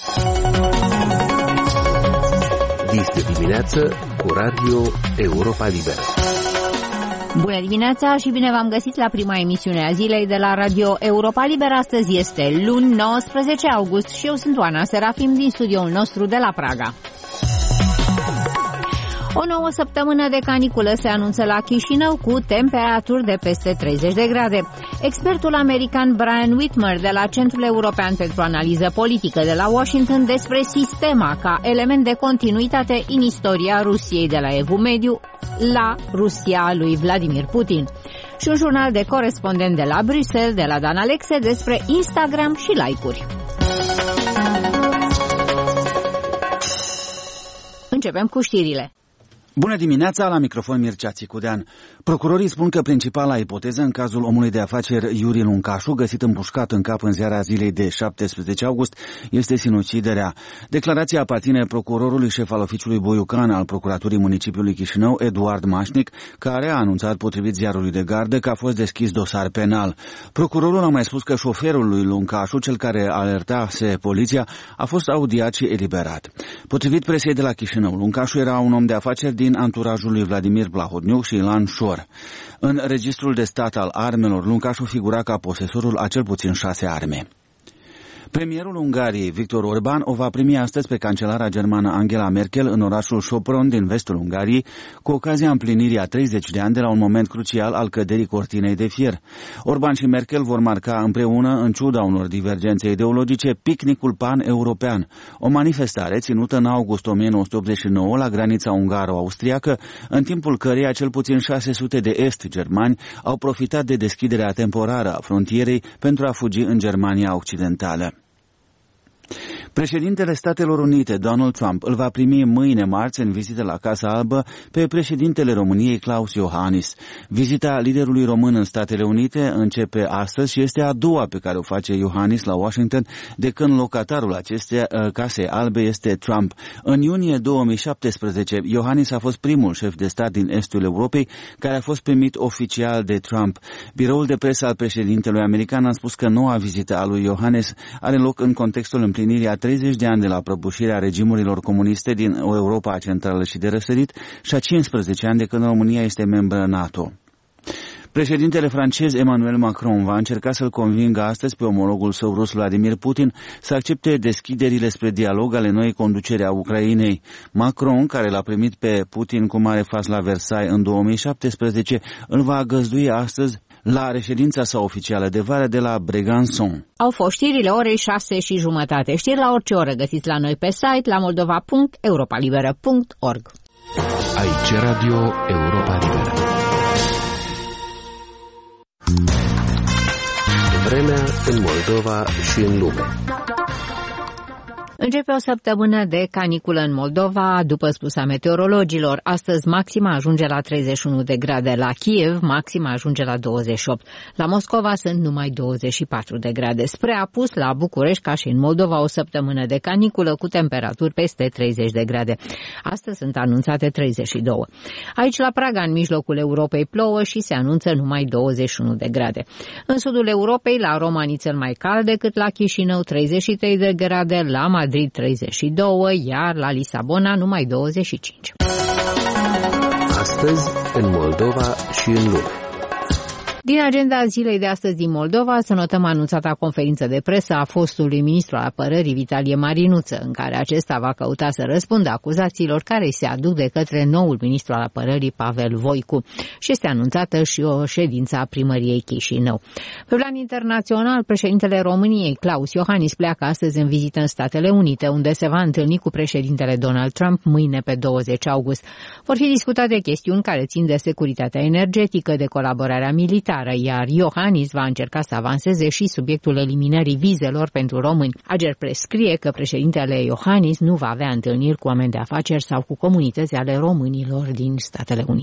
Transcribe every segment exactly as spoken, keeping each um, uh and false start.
Dis de dimineață cu Radio Europa Liberă. Bună dimineața și bine v-am găsit la prima emisiune a zilei de la Radio Europa Liberă. Astăzi este luni, nouăsprezece august și eu sunt Oana Serafim din studioul nostru de la Praga. O nouă săptămână de caniculă se anunță la Chișinău cu temperaturi de peste treizeci de grade. Expertul american Brian Whitmer de la Centrul European pentru Analiză Politică de la Washington despre sistema ca element de continuitate în istoria Rusiei de la Evul Mediu la Rusia lui Vladimir Putin. Și un jurnal de corespondent de la Bruxelles de la Dan Alexe despre Instagram și like-uri. Începem cu știrile. Bună dimineața, la microfon Mircea Țicudean. Procurorii spun că principala ipoteză în cazul omului de afaceri Iuri Luncașu, găsit împușcat în cap în ziua zilei de șaptesprezece august, este sinuciderea. Declarația aparține procurorului șef al oficiului Boiucan al Procuraturii Municipiului Chișinău, Eduard Mașnic, care a anunțat potrivit ziarului de gardă că a fost deschis dosar penal. Procurorul a mai spus că șoferul lui Luncașu, cel care alertase poliția, a fost audiat și eliberat. Potrivit presei de la Chișinău, Luncașu era un om de afaceri din din anturajul lui Vladimir Blahodniuc și Ilan Șor. În registrul de stat al armelor, Luncașu figura ca posesorul a cel puțin șase arme. Premierul Ungariei, Viktor Orban, o va primi astăzi pe cancelara germană Angela Merkel în orașul Sopron din vestul Ungariei, cu ocazia împlinirii a treizeci de ani de la un moment crucial al căderii cortinei de fier. Orban și Merkel vor marca împreună, în ciuda unor divergențe ideologice, picnicul pan-european, o manifestare ținută în august o mie nouă sute optzeci și nouă la granița ungaro-austriacă, în timpul căreia cel puțin șase sute de est germani au profitat de deschiderea temporară a frontierei pentru a fugi în Germania Occidentală. Președintele Statelor Unite, Donald Trump, îl va primi mâine marți în vizită la Casa Albă pe președintele României, Klaus Iohannis. Vizita liderului român în Statele Unite începe astăzi și este a doua pe care o face Iohannis la Washington de când locatarul acestei Case Albe este Trump. În iunie două mii șaptesprezece, Iohannis a fost primul șef de stat din estul Europei care a fost primit oficial de Trump. Biroul de presă al președintelui american a spus că noua vizită a lui Iohannis are loc în contextul împlinirii a treizeci de ani de la prăbușirea regimurilor comuniste din Europa Centrală și de Răsărit și a cincisprezece ani de când România este membră NATO. Președintele francez Emmanuel Macron va încerca să-l convingă astăzi pe omologul său rus Vladimir Putin să accepte deschiderile spre dialog ale noii conducere a Ucrainei. Macron, care l-a primit pe Putin cu mare fas la Versailles în două mii șaptesprezece, îl va găzdui astăzi la reședința sa oficială de vară de la Brégançon. Au fost știrile orei șase și jumătate. Știri la orice oră găsiți la noi pe site la moldova punct europa liberă punct org. Aici Radio Europa Liberă. Vremea în Moldova și în lume. Începe o săptămână de caniculă în Moldova, după spusa meteorologilor. Astăzi maxima ajunge la treizeci și unu de grade, la Kiev maxima ajunge la douăzeci și opt. La Moscova sunt numai douăzeci și patru de grade. Spre apus la București, ca și în Moldova, o săptămână de caniculă cu temperaturi peste treizeci de grade. Astăzi sunt anunțate treizeci și doi. Aici la Praga, în mijlocul Europei, plouă și se anunță numai douăzeci și unu de grade. În sudul Europei, la Roma, nițel mai cald decât la Chișinău, treizeci și trei de grade, la Madrid treizeci și doi, iar la Lisabona numai douăzeci și cinci. Astăzi, în Moldova și în lume. Din agenda zilei de astăzi din Moldova să notăm anunțata conferință de presă a fostului ministru al apărării Vitalie Marinuță, în care acesta va căuta să răspundă acuzațiilor care îi se aduc de către noul ministru al apărării Pavel Voicu. Și este anunțată și o ședință a primăriei Chișinău. Pe plan internațional, președintele României, Klaus Iohannis, pleacă astăzi în vizită în Statele Unite, unde se va întâlni cu președintele Donald Trump mâine pe douăzeci august. Vor fi discutate chestiuni care țin de securitatea energetică, de colaborarea militară, iar Iohannis va încerca să avanseze și subiectul eliminării vizelor pentru români. Agerpres scrie că președintele Iohannis nu va avea întâlniri cu oameni de afaceri sau cu comunități ale românilor din Statele Unite.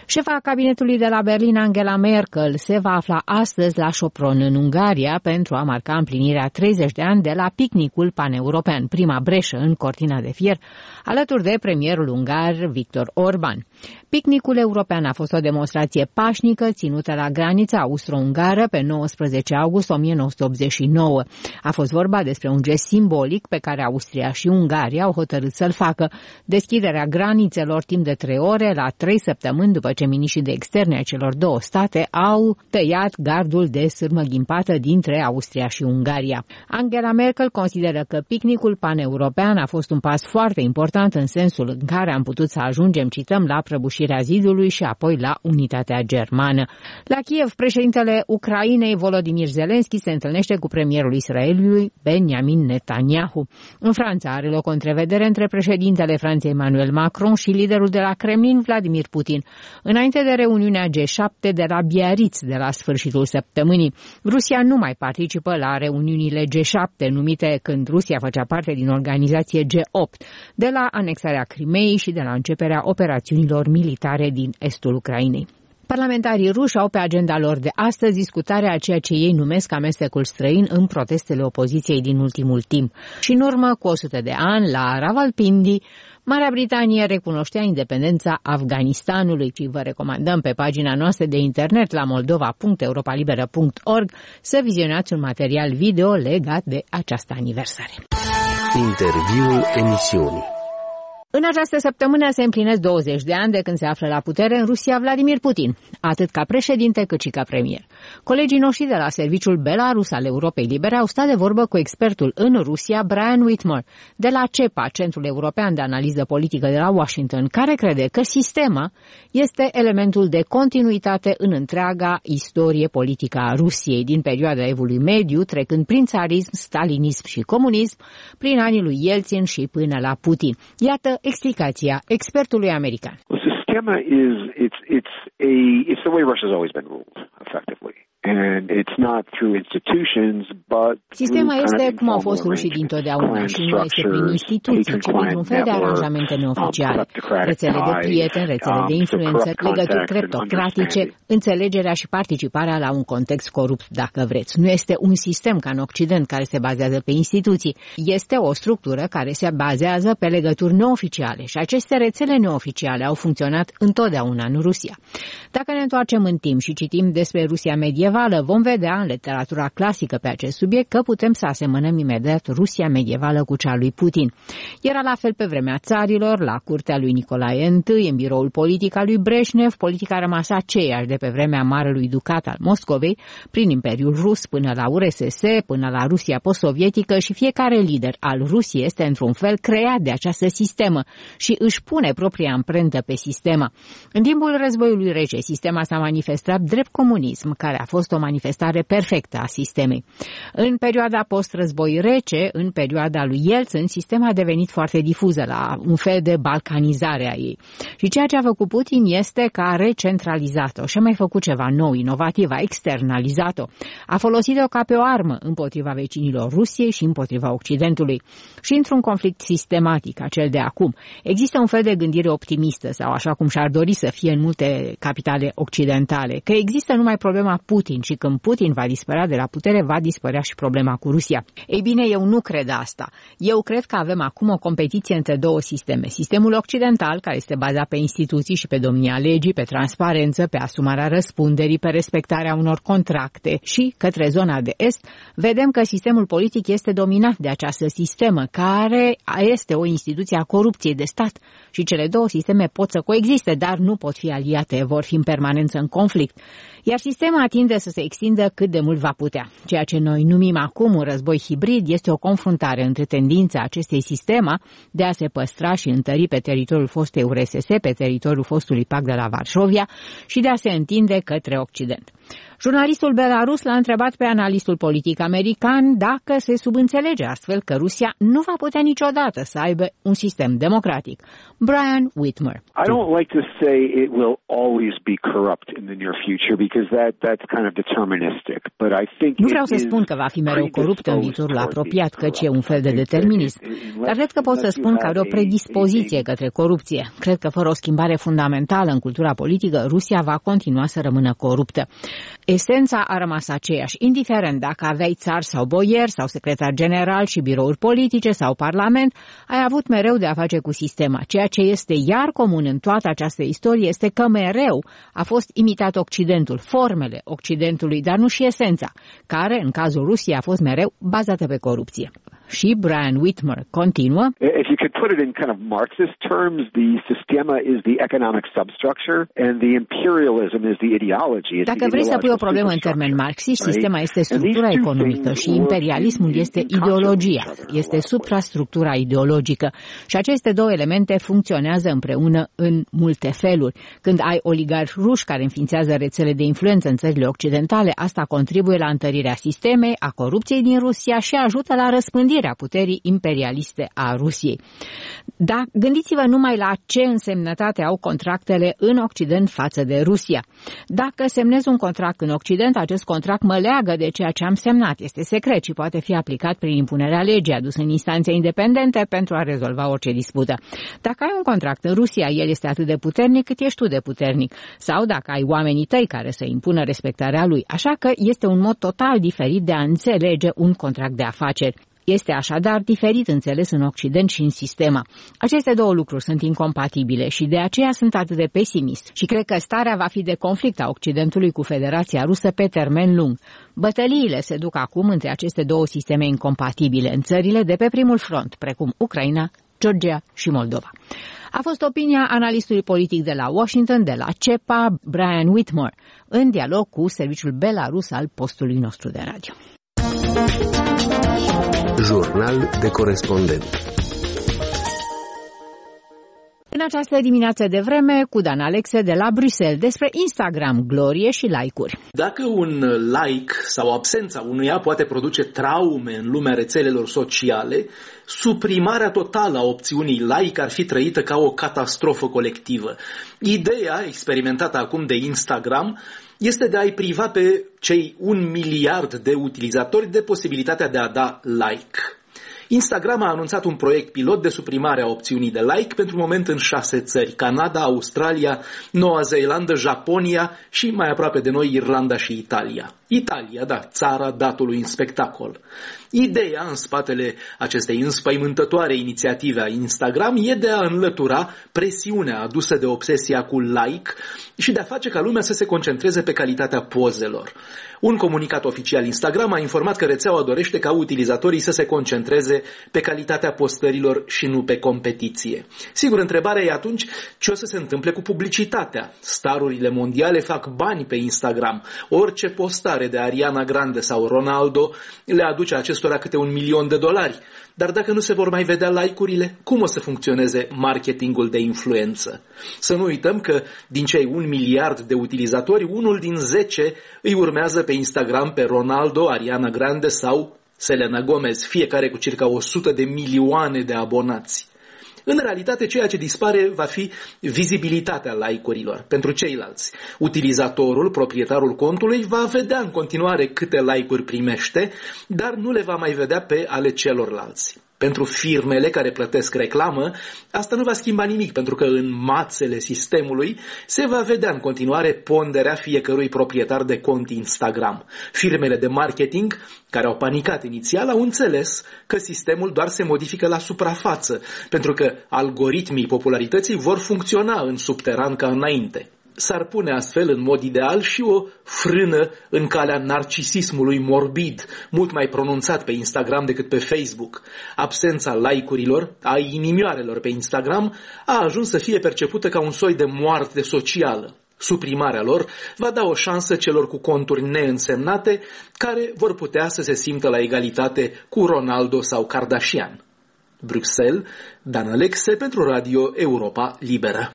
Șefa cabinetului de la Berlin, Angela Merkel, se va afla astăzi la Sopron, în Ungaria, pentru a marca împlinirea treizeci de ani de la picnicul paneuropean, prima breșă în cortina de fier, alături de premierul ungar Viktor Orban. Picnicul european a fost o demonstrație pașnică ținută la granița austro-ungară pe nouăsprezece august o mie nouă sute optzeci și nouă. A fost vorba despre un gest simbolic pe care Austria și Ungaria au hotărât să-l facă, deschiderea granițelor timp de trei ore la trei săptămâni după ce miniștrii de externe ai celor două state au tăiat gardul de sârmă ghimpată dintre Austria și Ungaria. Angela Merkel consideră că picnicul paneuropean a fost un pas foarte important în sensul în care am putut să ajungem, cităm, la prăbușirea zidului și apoi la unitatea germană. La Kiev, președintele Ucrainei Volodymyr Zelensky se întâlnește cu premierul Israelului Benjamin Netanyahu. În Franța are loc o întrevedere între președintele Franței Emmanuel Macron și liderul de la Kremlin Vladimir Putin, înainte de reuniunea G șapte de la Biarritz de la sfârșitul săptămânii. Rusia nu mai participă la reuniunile G șapte, numite când Rusia făcea parte din organizație G opt, de la anexarea Crimeei și de la începerea operațiunilor militare din estul Ucrainei. Parlamentarii ruși au pe agenda lor de astăzi discutarea a ceea ce ei numesc amestecul străin în protestele opoziției din ultimul timp. Și în urmă cu o sută de ani, la Rawalpindi, Marea Britanie recunoștea independența Afganistanului și vă recomandăm pe pagina noastră de internet la moldova punct europa liberă punct org să vizionați un material video legat de această aniversare. Interviul emisiunii. În această săptămână se împlinesc douăzeci de ani de când se află la putere în Rusia Vladimir Putin, atât ca președinte cât și ca premier. Colegii noștri de la Serviciul Belarus al Europei Libere au stat de vorbă cu expertul în Rusia, Brian Whitmore, de la CEPA, Centrul European de Analiză Politică de la Washington, care crede că sistema este elementul de continuitate în întreaga istorie politică a Rusiei, din perioada Evului Mediu, trecând prin țarism, stalinism și comunism, prin anii lui Yeltsin și până la Putin. Iată explicația expertului american. Well, Sistema is it's it's a it's the way Russia's always been ruled, effectively. And it's not through institutions, but sistema este cum au fost rușii dintotdeauna și nu este prin instituții, ci printr-un fel de aranjamente neoficiale. Rețele de prieteni, rețele de influență, legături criptocratice, înțelegerea și participarea la un context corupt, dacă vreți. Nu este un sistem ca în Occident care se bazează pe instituții. Este o structură care se bazează pe legături neoficiale și aceste rețele neoficiale au funcționat întotdeauna în Rusia. Dacă ne întoarcem în timp și citim despre Rusia medievală, vom vedea în literatura clasică pe acest subiect că putem să asemănăm imediat Rusia medievală cu cea lui Putin. Era la fel pe vremea țarilor, la curtea lui Nicolae I, în biroul politic al lui Breșnev, politica a rămas aceeași de pe vremea Marelui Ducat al Moscovei, prin Imperiul Rus până la U R S S, până la Rusia post-sovietică și fiecare lider al Rusiei este într-un fel creat de această sistemă și își pune propria amprentă pe sistemă. În timpul războiului rece, sistema s-a manifestat drept comunism, care a fost o manifestare perfectă a sistemei. În perioada post-război rece, în perioada lui Yeltsin, sistema a devenit foarte difuză, la un fel de balcanizare a ei. Și ceea ce a făcut Putin este că a recentralizat-o și a mai făcut ceva nou, inovativ, a externalizat-o. A folosit-o ca pe o armă împotriva vecinilor Rusiei și împotriva Occidentului. Și într-un conflict sistematic, acel de acum, există un fel de gândire optimistă, sau așa cum și-ar dori să fie în multe capitale occidentale, că există numai problema Putin și când Putin va dispărea de la putere, va dispărea și problema cu Rusia. Ei bine, eu nu cred asta. Eu cred că avem acum o competiție între două sisteme. Sistemul occidental, care este bazat pe instituții și pe domnia legii, pe transparență, pe asumarea răspunderii, pe respectarea unor contracte, și către zona de est, vedem că sistemul politic este dominat de această sistemă, care este o instituție a corupției de stat. Și cele două sisteme pot să coexiste, dar nu pot fi aliate, vor fi în permanență în conflict. Iar sistema tinde să se extindă cât de mult va putea. Ceea ce noi numim acum un război hibrid este o confruntare între tendința acestei sistema de a se păstra și întări pe teritoriul fostei U R S S, pe teritoriul fostului pact de la Varșovia și de a se întinde către Occident. Jurnalistul belarus l-a întrebat pe analistul politic american dacă se subînțelege astfel că Rusia nu va putea niciodată să aibă un sistem democratic. Brian Whitmer. I don't like to say it will always be corrupt in the near future because that that's kind of deterministic, but I think Nu vreau să spun că va fi mereu corupt în viitorul apropiat, căci e un fel de determinism, dar cred că pot să spun că are o predispoziție către corupție. Cred că fără o schimbare fundamentală în cultura politică, Rusia va continua să rămână coruptă. Esența a rămas aceeași, indiferent dacă aveai țar sau boier sau secretar general și birouri politice sau parlament, ai avut mereu de a face cu sistema. Ceea ce este iar comun în toată această istorie este că mereu a fost imitat Occidentul, formele Occidentului, dar nu și esența, care, în cazul Rusiei, a fost mereu bazată pe corupție. Și Brian Whitmer continuă. If you could put it in kind of Marxist terms, the sistema is the economic substructure and the imperialism is the ideology. Dacă vrei să pui o problemă în termeni marxist, sistema este structura economică și imperialismul este ideologia, este suprastructura ideologică. Și aceste două elemente funcționează împreună în multe feluri. Când ai oligarhi ruși care înființează rețele de influență în țările occidentale, asta contribuie la întărirea sistemei, a corupției din Rusia și ajută la răspândirea puterii imperialiste a Rusiei. Dar gândiți-vă numai la ce însemnătate au contractele în Occident față de Rusia. Dacă semnez un contract în Occident, acest contract mă leagă de ceea ce am semnat. Este secret și poate fi aplicat prin impunerea legii, adus în instanțe independente pentru a rezolva orice dispută. Dacă ai un contract în Rusia, el este atât de puternic cât ești tu de puternic. Sau dacă ai oamenii tăi care să impună respectarea lui. Așa că este un mod total diferit de a înțelege un contract de afaceri. Este așadar diferit înțeles în Occident și în sistema. Aceste două lucruri sunt incompatibile și de aceea sunt atât de pesimist și cred că starea va fi de conflict a Occidentului cu Federația Rusă pe termen lung. Bătăliile se duc acum între aceste două sisteme incompatibile în țările de pe primul front, precum Ucraina, Georgia și Moldova. A fost opinia analistului politic de la Washington, de la C E P A, Brian Whitmer, în dialog cu serviciul belarus al postului nostru de radio. Jurnal de corespondent. În această dimineață de vreme, cu Dan Alexe de la Bruxelles, despre Instagram, glorie și like-uri. Dacă un like sau absența unuia poate produce traume în lumea rețelelor sociale, suprimarea totală a opțiunii like ar fi trăită ca o catastrofă colectivă. Ideea, experimentată acum de Instagram, este de a-i priva pe cei un miliard de utilizatori de posibilitatea de a da like. Instagram a anunțat un proiect pilot de suprimare a opțiunii de like pentru moment în șase țări: Canada, Australia, Noua Zeelandă, Japonia și mai aproape de noi Irlanda și Italia. Italia, da, țara datului în spectacol. Ideea în spatele acestei înspăimântătoare inițiative a Instagram e de a înlătura presiunea adusă de obsesia cu like și de a face ca lumea să se concentreze pe calitatea pozelor. Un comunicat oficial Instagram a informat că rețeaua dorește ca utilizatorii să se concentreze pe calitatea postărilor și nu pe competiție. Sigur, întrebarea e atunci ce o să se întâmple cu publicitatea. Starurile mondiale fac bani pe Instagram. Orice postare de Ariana Grande sau Ronaldo le aduce acestora câte un milion de dolari. Dar dacă nu se vor mai vedea like-urile, cum o să funcționeze marketingul de influență? Să nu uităm că din cei un miliard de utilizatori, unul din zece îi urmează pe Instagram pe Ronaldo, Ariana Grande sau Selena Gomez, fiecare cu circa o sută de milioane de abonați. În realitate, ceea ce dispare va fi vizibilitatea like-urilor pentru ceilalți. Utilizatorul, proprietarul contului, va vedea în continuare câte like-uri primește, dar nu le va mai vedea pe ale celorlalți. Pentru firmele care plătesc reclamă, asta nu va schimba nimic, pentru că în mațele sistemului se va vedea în continuare ponderea fiecărui proprietar de cont Instagram. Firmele de marketing, care au panicat inițial, au înțeles că sistemul doar se modifică la suprafață, pentru că algoritmii popularității vor funcționa în subteran ca înainte. S-ar pune astfel în mod ideal și o frână în calea narcisismului morbid, mult mai pronunțat pe Instagram decât pe Facebook. Absența like-urilor, a inimioarelor pe Instagram, a ajuns să fie percepută ca un soi de moarte socială. Suprimarea lor va da o șansă celor cu conturi neînsemnate, care vor putea să se simtă la egalitate cu Ronaldo sau Kardashian. Bruxelles, Dan Alexe pentru Radio Europa Liberă.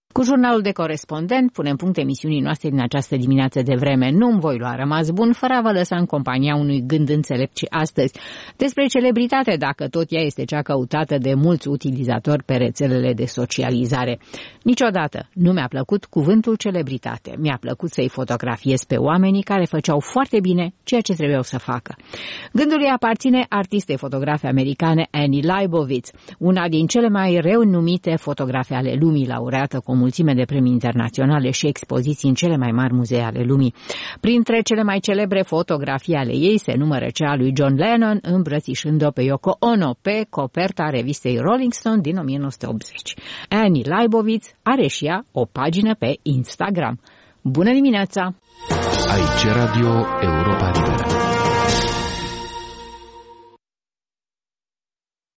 Cu jurnalul de corespondent punem punct emisiunii noastre din această dimineață de vreme. Nu-mi voi lua rămas bun fără a vă lăsa în compania unui gând înțelept și astăzi despre celebritate, dacă tot ea este cea căutată de mulți utilizatori pe rețelele de socializare. Niciodată nu mi-a plăcut cuvântul celebritate. Mi-a plăcut să-i fotografiez pe oamenii care făceau foarte bine ceea ce trebuiau să facă. Gândul îi aparține artistei fotografe americane Annie Leibovitz, una din cele mai renumite fotografe ale lumii, laureată cu o mulțime de premii internaționale și expoziții în cele mai mari muzee ale lumii. Printre cele mai celebre fotografii ale ei se numără cea a lui John Lennon îmbrățișând-o pe Yoko Ono pe coperta revistei Rolling Stone din o mie nouă sute optzeci. Annie Leibovitz are și ea o pagină pe Instagram. Bună dimineața! Aici Radio Europa Liberă.